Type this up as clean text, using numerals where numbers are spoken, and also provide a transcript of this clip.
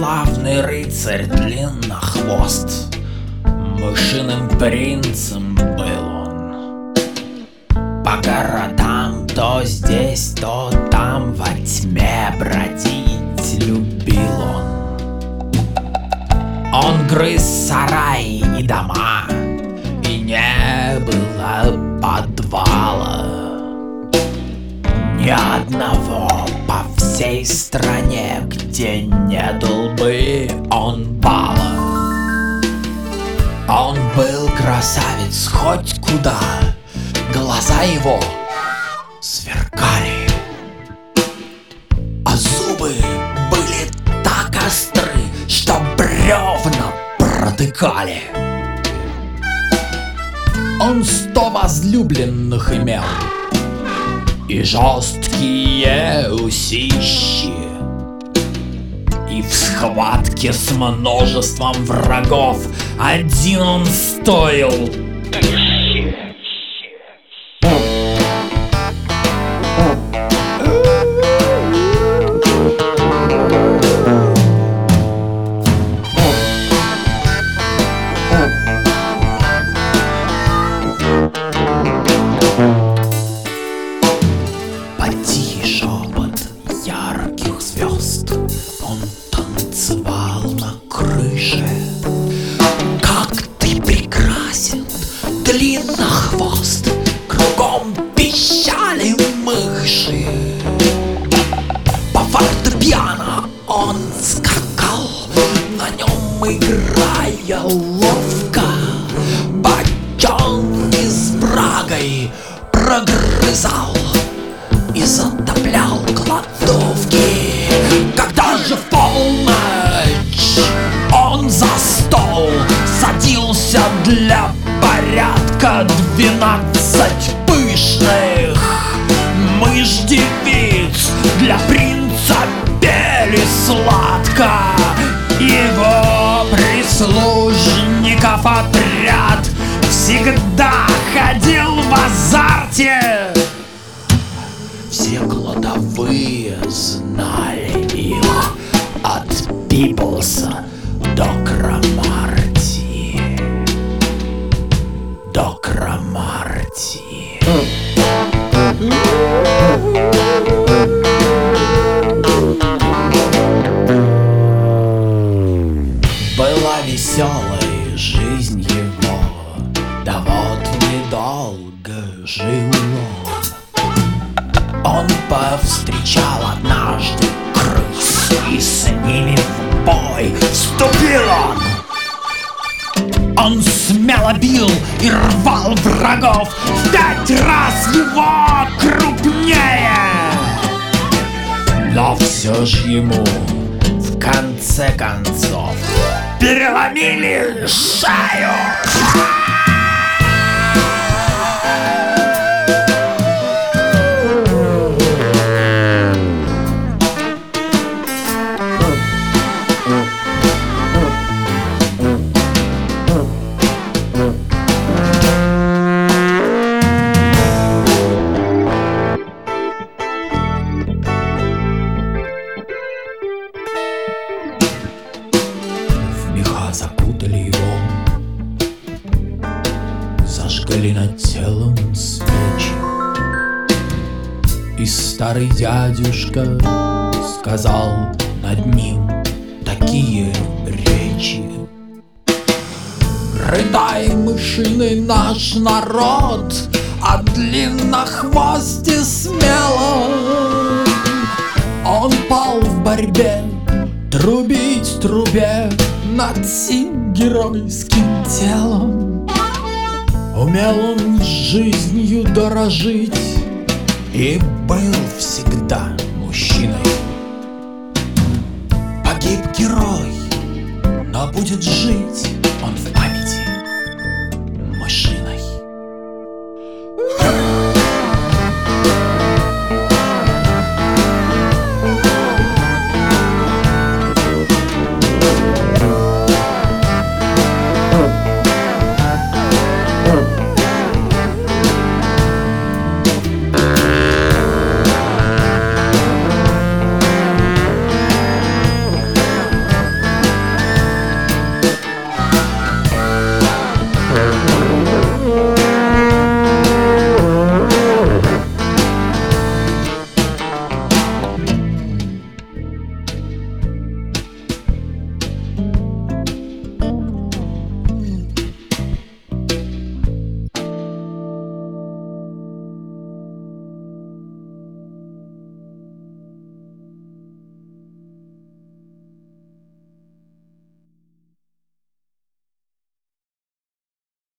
славный рыцарь Длиннохвост, мышиным принцем был он. По городам то здесь, то там во тьме бродить любил он. Он грыз сараи и дома, и не было подвала ни одного по всей стране, где не дал бы он бала. Он был красавец хоть куда, глаза его сверкали, а зубы были так остры, что бревна протыкали. Он 100 возлюбленных имел и жесткие усищи, и в схватке с множеством врагов один он стоил тысячи. Ярких звезд он танцевал на крыше. Как ты прекрасен, Длиннохвост, кругом пищали мыши. По фортепиано он скакал, на нем играя ловко. Бочонки с брагой прогрызал и затоплял кладовки. Когда же в полночь он за стол садился для порядка 12 пышных мышь-девиц для принца пели сладко. Его прислужников отряд всегда ходил в азарте. Все кладовые знали их от Пиблса до Крамарти. До Крамарти. Была веселой жизнь его, да вот недолго жил он. Он повстречал однажды крыс, и с ними в бой вступил он. Он смело бил и рвал врагов в 5 раз его крупнее. Но все же ему в конце концов переломили шею. Закутали его, зажгли над телом свечи, и старый дядюшка сказал над ним такие речи: рыдай, мышиный наш народ, о Длиннохвосте смело. Он пал в борьбе, трубить трубе над сим геройским телом. Умел он жизнью дорожить и был всегда мужчиной. Погиб герой, но будет жить он в